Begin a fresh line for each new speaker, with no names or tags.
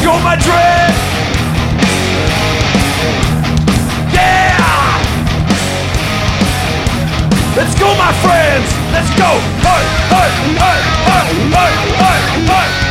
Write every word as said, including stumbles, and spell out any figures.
go, Madrid! Yeah! Let's go, my friends! Let's go! Hey, hey, hey, hey, hey, hey, hey!